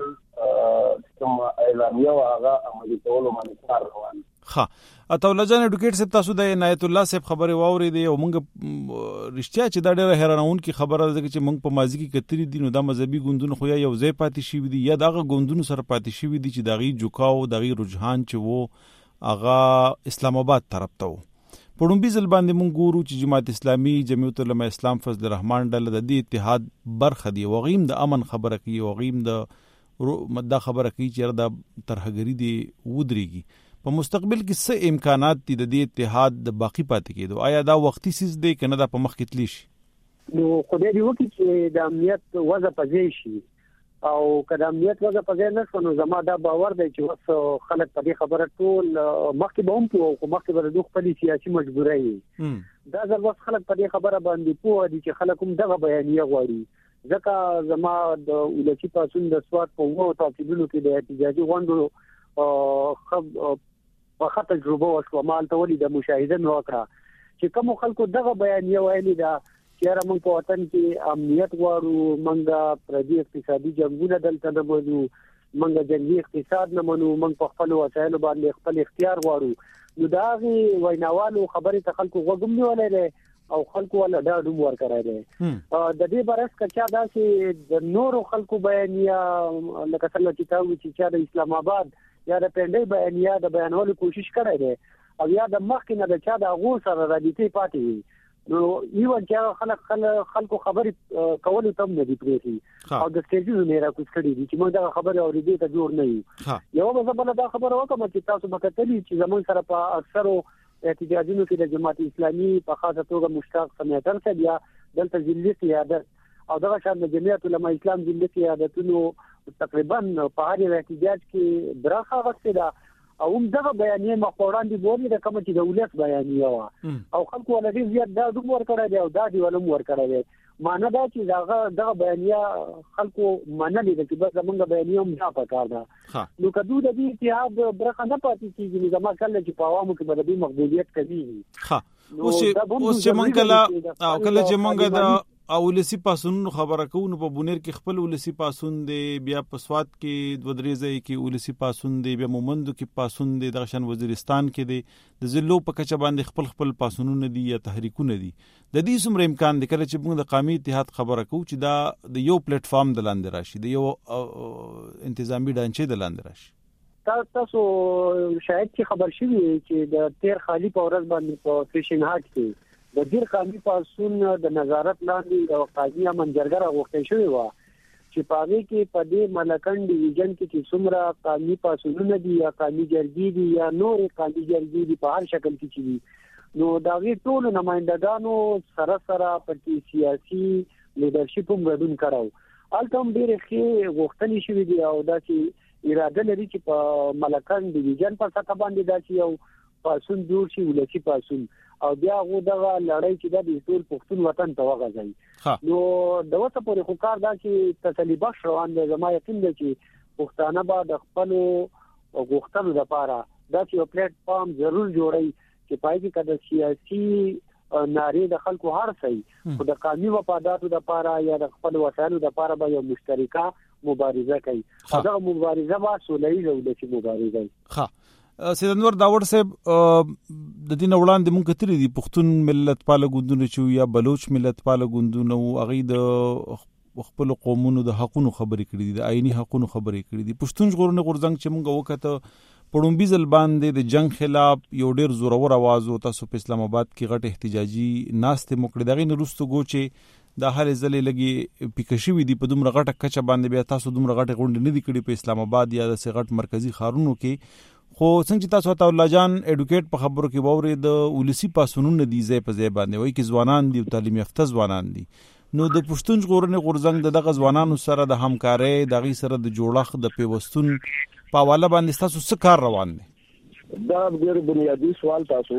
موږ کوم اعلانیه هغه عملي کول باندې کار روان. ها اته لجن اډوکیټ صاحب تاسو د عنایت الله صاحب خبرې واوري دي او موږ رښتیا چې دا ډېره حیرانون کی خبره ده چې موږ په ماضي کې کتري دي نو د مذهبي ګوندونو خو یو ځای پاتې شي دي یا دغه ګوندونو سره پاتې شي دي چې دغه جوکاو دغه رجحان چې وو اغا اسلام آباد طرف ته وو. پړومبي ځل باندې مونږ ګورو چې جماعت اسلامي جمعیت العلماء اسلام فضل الرحمن ډله د دې اتحاد برخه دی وغیم د امن خبره کوي وغیم د مده خبره کوي چې د ترهګری دی ودرېږي. په مستقبل کې څه امکانات دي د دې اتحاد د باقی پاتې کېدو؟ آیا دا وختي سیس دی کنه دا په مخ کې تلی شي؟ نو خدای دې وکړي چې د امنیت وضع پځې شي او کله امنیت وضع پځې نه شو نو زما دا باور دی چې وس خلک په دې خبره ټول مخکې به هم پوه او مخکې به د خپل سیاسي مجبورۍ دا ځل وس خلک په دې خبره باندې پوه دي چې خلک هم دغه بیانیه غواړي ځکه زما د ولسی پاسون د سواد په وو تعقیبونو کې د احتجاجي غونډو خب په خاطر تجربه وشو مال ته ولې د مشاهده نو وکړه چې کوم خلکو دغه بیانیه ویلي دا چې را موږ په وطن کې امنیت غواړو، موږ پردي اقتصادي جنگونه دلته نه وځو، موږ جنگي اقتصاد نه منو، موږ په خپل وسایلو باندې خپل اختیار غواړو. نو دا غي ویناوالو خبرې ته خلکو وګم نیولې او خلکو ولا دا ډوم ور کړای دي. د دې برس کچا دا چې د نورو خلکو بیانیه لکه څنګه چې تاسو چې د اسلام آباد یا د پندې بیانیه د بیانولو کوشش کړی دی او یا د مخکې نه د چا د غو سره راځي پاتې وي نو یو چې خلک خلکو خبرې کول ته نه دي پریږي او د سټیجونو نه راکوس کړي دي چې موږ دا خبره اورېدې ته جوړ نه یو یو به زبر دا خبره وکړم چې تاسو به کتلی چې زمون سره په اکثرو احتجاجونو کې د جماعت اسلامي په خاصه توګه مشتاق سمېتر ته بیا دلته ځلې سیادت او دغه شان د جمعیت العلماء اسلام ځلې سیادتونو تقریبا په هر احتجاج کې برخه واخیسته ده او هم دغه بیانیه مخوران دي بوري د کوم چې د ولایت بیانیه وا او خلکو ولې زیات دا دوم ور کړی دی او دا دی ولوم ور کړی دی معنی دا چې دغه دغه بیانیه خلکو منلې ده چې بس زمونږ بیانیه هم دا پکار ده نو کدو د دې اتحاد برخه نه پاتې کیږي زما کله چې په عوامو کې به د مقبولیت کوي ها اوس اوس چې مونږ کله او کله چې مونږ د اولسی پاسون خبره کوو په بونیر کې خپل ولسی پاسون دی بیا په سواد کې د ودرېځي کې ولسی پاسون دی بیا مومندو کې پاسون دی د شان وزیرستان کې دی د زلو په کچه باندې خپل خپل پاسونونه دي یا تحریکونه دي د دې څومره امکان دی کله چې موږ د قومي اتحاد خبره کوو چې دا د یو پلیټ فارم د لاندې راشي د یو انتظامی ډانچې د لاندې راشي تاسو شاید چې خبر شوي چې د تیر خالی په ورځ باندې په فیشن هاټ کې د دیر قومي پاسون د نظارت لاندې او قاضي منجرګر غوښتل شوی و چې په هغه کې په دې ملکن ډیویژن کې چې څومره قومي پاسونونه دي یا قومي جرګې دي یا نور قومي جرګې دي په هر شکل کې دي نو دا وی ټول نمائندګانو سره سره په سیاسي لیدرشپ هم ګډون کړو الته هم ډېر ښه غوښتنې شوې دي او دا چې اراده لري چې په ملکن ډیویژن په سطح باندې دا چې یو پاسون جوړ شي ولسی پاسون او بیا غو دغه لړۍ چې د ټول پښتون وطن ته وغځي نو د وسه پورې خو کار دا چې تسلی بخش روان دی زما یقین دی چې پښتانه به د خپل غوښتنو لپاره دا چې یو پلیټ فارم ضرور جوړي چې پای کې کده سیاسي ناری د خلکو هر څه خو د قانوني مفاداتو لپاره یا د خپل وسایلو لپاره به یو مشترکه مبارزه کوي دا مبارزه به سوله‌ای ولسی مبارزه ښه سید انور داوړ صاحب د دین وړاندې مونږ کتري دي پښتون ملت پاله ګوندونه چې یا بلوچ ملت پاله ګوندونه او هغه د خپل قومونو د حقونو خبرې کړې دي د آئینی حقونو خبرې کړې دي پښتون ژغورنې غورځنګ چې مونږ وکړه پړومبي ځل باندې د جنگ خلاف یو ډیر زورور आवाज او تاسو په اسلام آباد کې غټ احتجاجي ناست مکړه دغه نورستو ګوچې د هر ځلې لګي پکښوي دي په دومره غټه کچه باندې بیا تاسو دومره غټه غونډه نه دي کړې په اسلام آباد یا د سغټ مرکزی خارونو کې خو څنګه تاسو ته الله جان اډوکیټ په خبرو کې ووري د ولسی پاسونونه دي ځای په ځای باندې وایي چې ځوانان دي او تعلیم یافته ځوانان دي نو د پښتون ژغورنې غورځنګ دغه ځوانانو سره د همکارۍ دغه سره د جوړښت د پیوستون په حواله باندې تاسو څه کار روان دي دا ډېر بنیادی سوال تاسو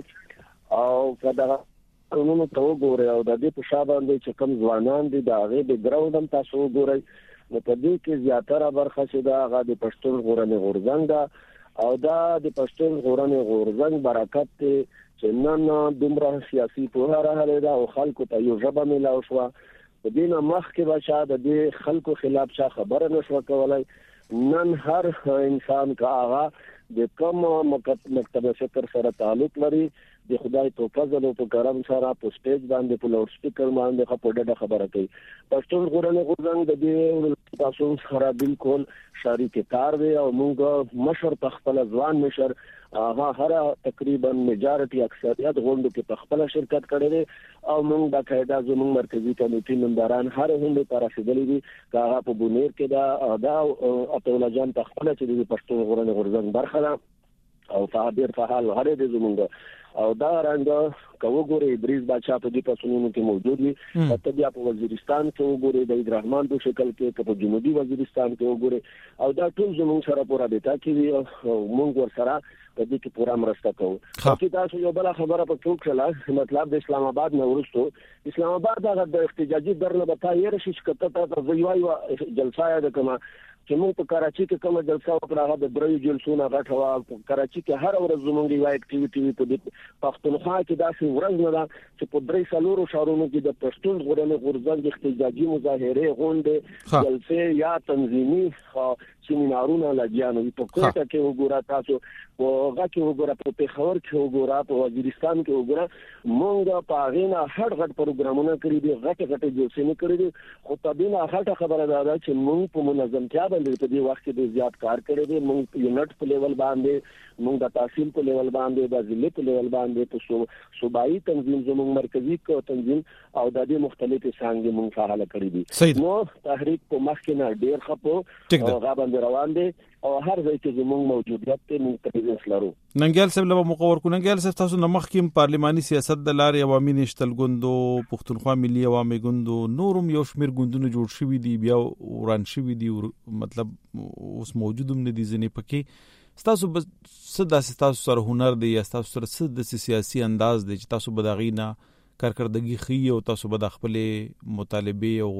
کړو او کدا قانونو ته وګورئ او د دې په شابه باندې چې کوم ځوانان دي دا غي بیک ګراوند هم تاسو وګورئ نو په دې کې زیاتره برخه چې دا غا د پښتون ژغورنې غورځنګ دا او دا د پښتون ژغورنې غورځنګ برکت ته چې نن دومره سیاسي پوهه راغله دا او خلکو ته یو ژبه ملاو شو د دینه مخ کې بچا د دې خلکو خلاف څه خبره نشو کولای نن هر انسان کا هغه د کوم مکتب فکر سره تعلق لري د خدای په فضل او په کرم سره په سټیج باندې په لاوډ سپیکر باندې په ډډه خبره کوي پښتون ژغورنې غورځنګ د دې تاسو سره بالکل شریک کار دی او موږ مشر تخپل ځوان مشر هغه هر تقریبا میجارټي اکثریت غونډو کې تخپل شرکت کړي دي او موږ د قاعده زموږ مرکزی کمیټې ممبران هر هم په رسیدلې دي هغه په بونیر کې دا دا اټوله جان تخپل چې د پښتون ژغورنې غورځنګ برخه ده او فعال فعال هر دې زموږ او دا رنګ کوو ګوري بریز بچا په دې پسونو کې موجود وي ته بیا په وزیرستان کې وګوري د عبدالرحمن په شکل کې په جنوبي وزیرستان کې وګوري او دا ټول زموږ سره پورا دیتا کې موږ ور سره په دې کې پورا مرسته کوو چې تاسو یو بل خبره په ټوک کړه مطلب د اسلام آباد نه ورستو اسلام آباد د احتجاجي درنه بتا یې رشي کته ته ویوي جلسه ده کما چې موږ په کراچي کې کومه جلسه وکړه د بري جلسونه غټوا په کراچي کې هر ورځ زموږ یو اکټیویټي په دې پښتونخوا کې داسې ورځ نه ده چې په درې سالورو شهرونو کې د پښتون ژغورنې غورځنګ احتجاجي مظاهره غونډه جلسه یا تنظیمي سیمینارونه لګیانو په کوټه کې وګورئ تاسو او هغه کې وګورئ په پیښور کې وګورئ په وزیرستان کې وګورئ موږ په غینا هر غټ پروګرامونه کړی دي غټ غټ جلسې نه کړی دي خو تبینه هټه خبره ده چې موږ په منظمتیا باندې په دې وخت کې زیات کار کړی دی موږ یونټ په لیول باندې موږ د تحصیل په لیول باندې د ضلع په لیول باندې په صوبایي تنظیم زموږ مرکزی تنظیم او د دې مختلفې څنګه موږ فعال کړی دي نو تحریک په مخ کې نه ډیر خپو هغه باندې روان دي او هر ځای کې زموږ موجودیت ته موږ پریزنس لرو ننګیال صاحب له مقور کو ننګیال صاحب تاسو نمخ کې پارلماني سیاست د لارې عوامي نشتل ګوندو پښتونخوا ملي عوامي ګوندو نورم یو شمیر ګوندونه جوړ شوي دي بیا وران شوي دي مطلب اوس موجودم نه دي ځنې پکې تاسو صدا تاسو سره هنر دی یا تاسو سره صد سیاسي انداز دی چې تاسو بداغینا کارکردګي خي او تاسو بد خپل مطالبه او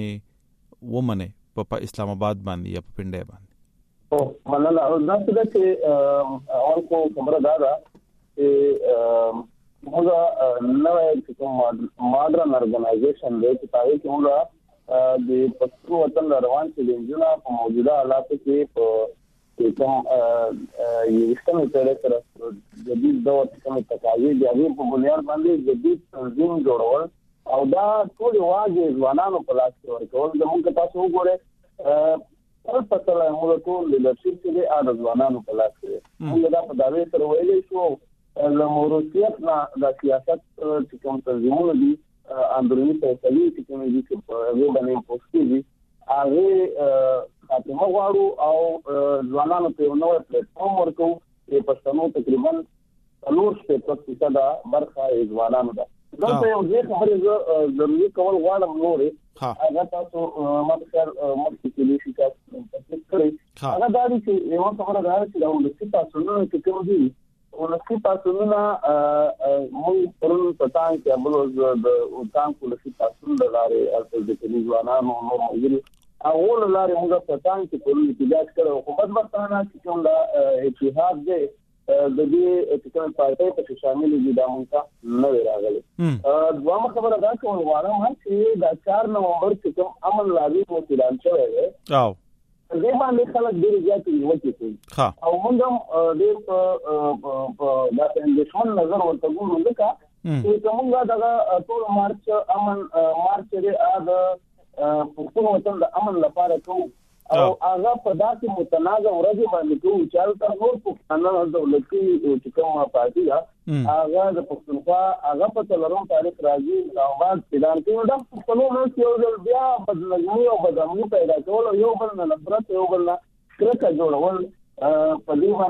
غوښتنې ومنه په اسلام آباد باندې یا په پنډه باندې او منل او دا څه چې اول کو کومره دا دا چې موږ نوې کوم ماډرن ارګنایزیشن دی چې تاسو کومه د پښتو وطن روان چیلنجونه په موجوده حالاتو کې په کوم یو څه تر سره جديد دور کوم تقاضي دی هغه په بنیاد باندې جديد تنظیم جوړول او دا ټول واجب ځوانانو په لاس کې ورکول د موږ تاسو وګوره په پاتره موږ ټول لیدرشپ کې د ځوانانو په لاس کې موږ دا په داوی سره ویلې شو د موروثیت نه د سیاست چې کوم تنظیمونه دي اندرونی فیصلې چې کوم دي چې په هغه باندې پوسټ دي هغه خاتمه غواړو او ځوانانو ته نو پلیټ فارم ورکو چې پښتنو تقریبا څلور شپږ فیصده برخه ځوانانو ده دا یو ځای خبره ضروري کول غواړم نورې هغه تاسو مخکر مخکې کې شي تاسو کړی هغه دا چې یو خبره ده چې دا ولسی تاسو نه کې کوم دي ولسی تاسو نه مونږ پرون پتاین کې بلوز د تان ولسی تاسو د لارې اصل د کلی ځوانانو نور موجود اول لارې موږ پتاین کې پرون احتجاج کړو خو بس وختانه چې کوم دا اتحاد دی د دې چې پارټي په شامل دي دا مونږه نه راغلي دوه خبره دا کوم غواړم چې د چار نومبر کې کوم عمل لازم و اعلان شوی دی او دې باندې خلک ډېر زیات نیوکې کوي او موږ هم ډېر په د اندیشمن نظر ورته ګورو ځکه چې موږ دغه ټول مارچ امن مارچ لري د پښتون وطن د امن لپاره کوو او هغه په داسې متنازع ورځ باندې کوو چې هلته نور پښتانه دولتي چې کومه پارټي ده هغه د پښتونخوا هغه په څلورم تاریخ راځي او بعد اعلان کوي دا پښتنو نو یو ځل بیا بدلګي او بدامني پیدا کول یو بل نه نفرت یو بل نه کرکه جوړول په دې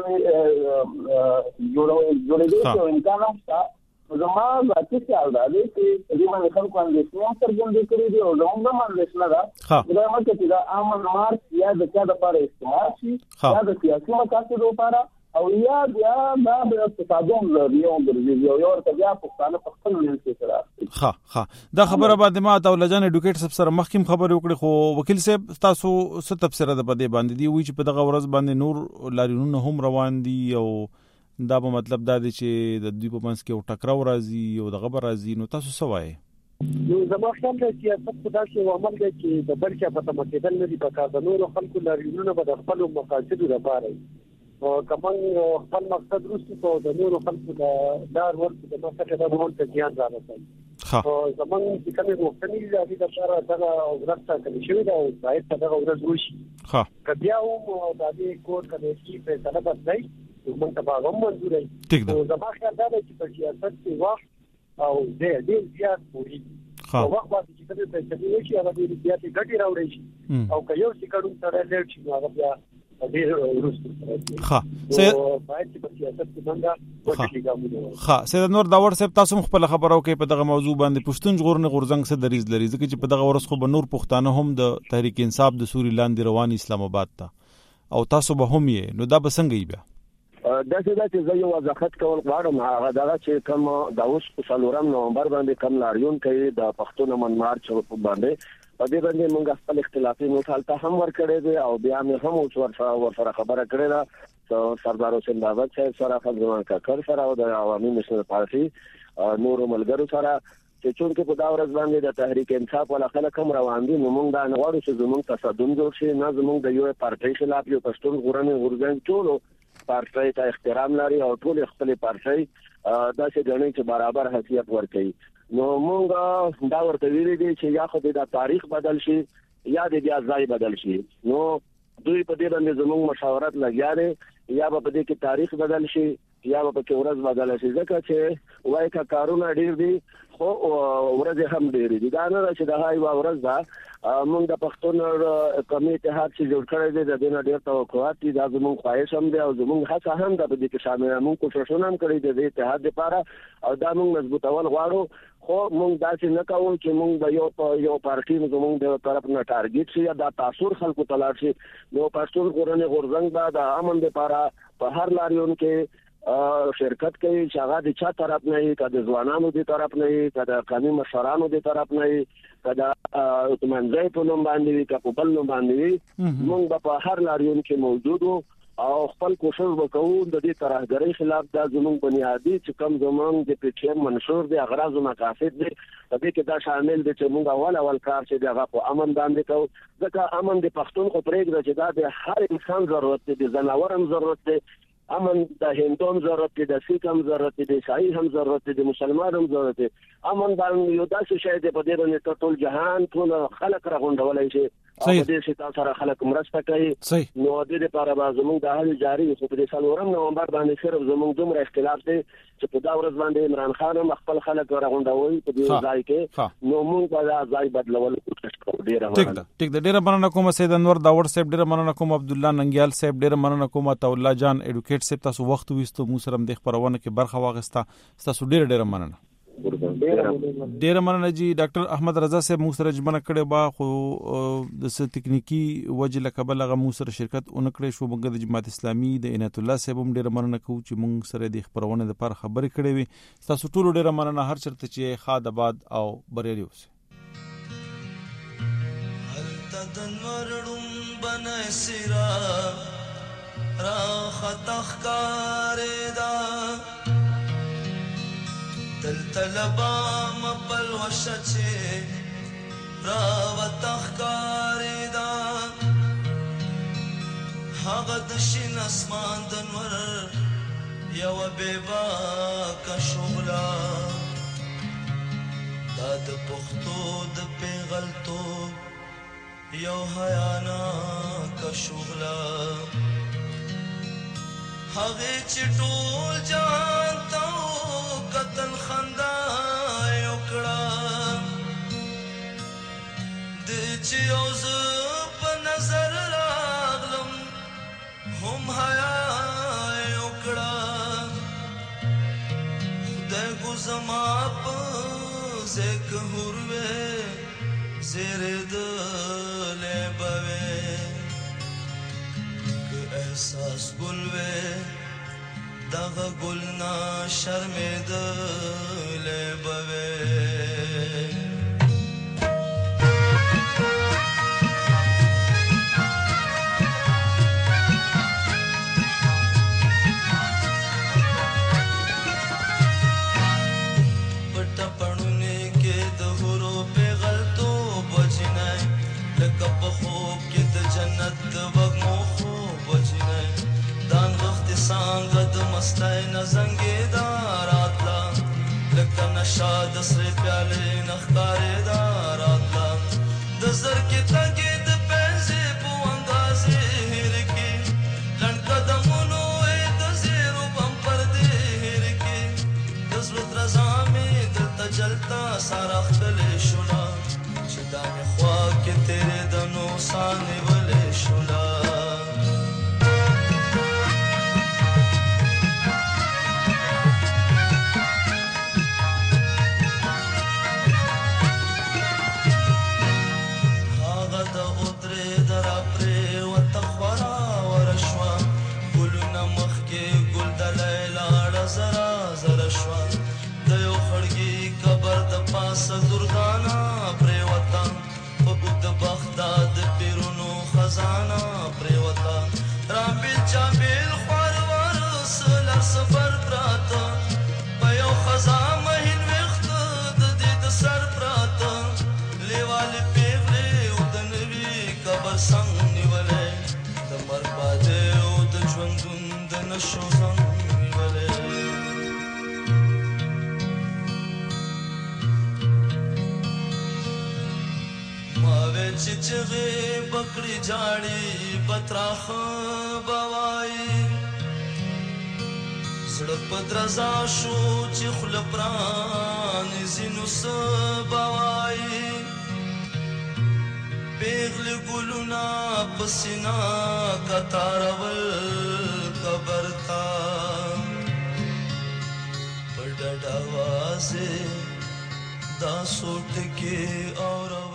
باندې جوړول جوړېږي چې امکان شته زما ذاتي خیال دا دی چې دې باندې خلکو اندېښنه څرګندې کړې دي او زموږ هم اندېښنه ده دا مکه چې دا امن مارچ یا د چا لپاره استعمال شي یا د سیاسي مقاصدو لپاره او یا بیا دا د اقتصادون لريو ګرځي یو ورته بیا پښتانه په خپل منځ کې سره ها ها دا خبره باندې ما ته لجن اډوکیټ سب سره مخکیم خبرې وکړي خو وکیل صاحب تاسو څه تفسیر ده په دې باندې دی وی چې په دغه ورځ باندې نور لارینونه هم روان دي او دا به مطلب دا دی چې د دوی په منځ کې یو ټکراو راځي او دغه به راځي نو تاسو څه وایي نو زما خیال دی چې سیاست په داسې یو عمل دی چې د بل چا په تمکیدل نه دي پکار د نورو خلکو لارینونه به د خپل مقاصدو لپاره او کمن خپل مقصد روسي په د نورو خلکو د دار ورته د مسکه د مول ته ځان راځي او زمون چې کومه مختلفي لاري د لپاره دا ورته کوي چې دا باید دا ورځ وشي ها کبیا او د دې کوټ کمیټې په طرف باندې موږ ته باغم منځوري او زما خیال دا چې په سیاست کې وخت او دې دې زیات پوری او وخت باندې چې کله په دې کې هغه دې زیات غټي راوړي شي او که یو څه کډون سره لږ شي هغه بیا ډېر ورسته ها سید باید چې په سیاست کې څنګه وکړي ګامونه ها سید نور دا ورسې تاسو خپل خبرو کې په دغه موضوع باندې پښتون غورن غورزنګ سره دریز لري ځکه چې په دغه ورس خو بنور پښتانه هم د تحریک انصاف د سوري لاندې روان اسلام آباد ته او تاسو به هم یې نو دا به څنګه یې بیا دا څه چې زه یو وضاحت کول غواړم هغه دا چې کوم د اوس په څلورم نومبر باندې کوم لاریون کوي د پښتون من مارچ باندې په دې باندې موږ خپل اختلافي مخالفت هم ورکړې دي او بیا موږ هم اوس ورسره خبره کړې ده سردار حسین داوود صاحب سره فضلمان کاکر سره او د عوامي نېشنل پارټي نور ملګرو سره چې څنګه په دا ورځ باندې د تحریک انصاف ولا خلک هم روان دي نو موږ دا نه غواړو چې زموږ تصادم جوړ شي نه زموږ د یو پارټي خلاف یو پښتون غورن غورځنګ ټول پارټي ته احترام لري او ټول خپل پارټي دا چې غني چې برابر حیثیت ورکړي نو موږ دا ورته ویلي دي چې یا خو د تاریخ بدل شي یا د بیا ځای بدل شي نو دوی په دې باندې زموږ مشاورت لګیا دي یا په دې کې تاریخ بدل شي یا په کې ورځ بدل شي ځکه چې وای کا کارونه ډیر دي خو ورځ هم ډیر دي دا نه چې دا هاي ورځ دا موږ د پښتون قومي اتحاد چې جوړ کړی دی د دې ډېر توقعات دي دا زموږ خواهش هم دی او زموږ هڅه هم ده په دې کې شامل موږ کوشش هم کړی دی د اتحاد لپاره او دا موږ مضبوطول غواړو خو موږ داسې نه کوو چې موږ به یو یو پارټي زموږ د طرف نه ټارګټ شي یا د تاثیر خلکو تلاړ شي نو پښتون غورن غورځنګ دا د امن لپاره په هر لاریون کې شرکت کوي چې هغه د چا طرف نه وي کله ځوانانو د طرف نه وي کله قانوني مشرانو د طرف نه وي کله اتمنځي په نوم باندې وي کله په بل نوم باندې وي موږ په هر لاریون کې موجود وو او خپل کوشش وکړو د دې ترهګرۍ خلاف د زموږ بنیادی چې کوم زموږ د پی ټی ایم منشور دی اغراض او مقاصد دي د دې کې دا شامل دي چې موږ اول اول کار چې دغه په امن باندې کوو ځکه امن د پښتون خو پرېږده چې دا د هر انسان ضرورت دی د جناور هم ضرورت دی امن د هندوم ضرورت دی د سیک هم ضرورت دی د عیسائی هم ضرورت دی د مسلمان هم ضرورت دی امن باندې یو داسې شی دی په دې باندې ټول جهان ټول خلک راغونډولای شي په دې چې تاسو سره خلک مرسته کوي نو د دې لپاره به زموږ د حل جاری خو په څلورم نومبر باندې صرف زموږ دومره اختلاف دی چې په دا ورځ باندې عمران خان هم خپل خلک راغونډوي په دې ځای کې نو موږ به دا ځای بدلول کوشش کوو ډیره ټیک ده ټیک ده ډیره مننه کوم سید انور داور صاحب ډیره مننه کوم عبد الله ننګیال صاحب ډیره مننه کوم عطا الله جان ایډوکیټ صاحب تاسو وخت وستو مو سره د خبرونه کې برخه واغسته تاسو ډیره ډیره مننه ډیره مننه جی ډاکټر احمد رضا صاحب مو سره جمع کړي با خو د تکنیکی وجه لکبل غو مو سره شرکت اونکړې شو موږ د جماعت اسلامي د عنایت الله صاحب هم ډیره مننه کوم چې موږ سره د خبرونه لپاره خبرې کړې وي تاسو ټول ډیره مننه هر چرته چې خاد آباد او بریالي اوسئ تدنورړم بنسرا را خطخ کاردا تل طلبا مپل وشچه را وتخ کاردا هغه د شین اسمان دنور یو بیبا کا شغلا دا د پختو د پیغلتو یو حیانا کا شغلا هغه چټول جانتا قتل خندا یوکړه د چې اوس په نظر راغلم هم حیا یوکړه خدای کو زما په زک هروه زیر دل بوي که احساس ګلوي دغه ګلنا شرمېدل بوي ستاینا زنګیدار اتلا لکه نشا د سر پیاله نخکارېدار اتلا د زر کې تګې د پنځه په اندازې هر کې لړ قدمونو د زیرو بم پر دې هر کې د زړه درزامې د تجلتا سارا خپل شولا چې دا مې خوا کې تیرې د نو سانې ولې شولا زردانا پریوتا په بود بغداد پیرونو خزانه پریوتا رابل چابل خوار سلر سفر پراتا په یو خزانه مهین وخت د دې د سر پراتا لیوال پیغله او د نوی قبر څنګه نیولې د مرپاده او د ژوندون د نشو څنګه چې چغې بکړې جاړې پتراخ بوای زړه په درزا شو چې خله پران زینو سبوای پیغلې ګلونا پسینا کتارول قبر تا په ډډه وازه دا سوټ کې اور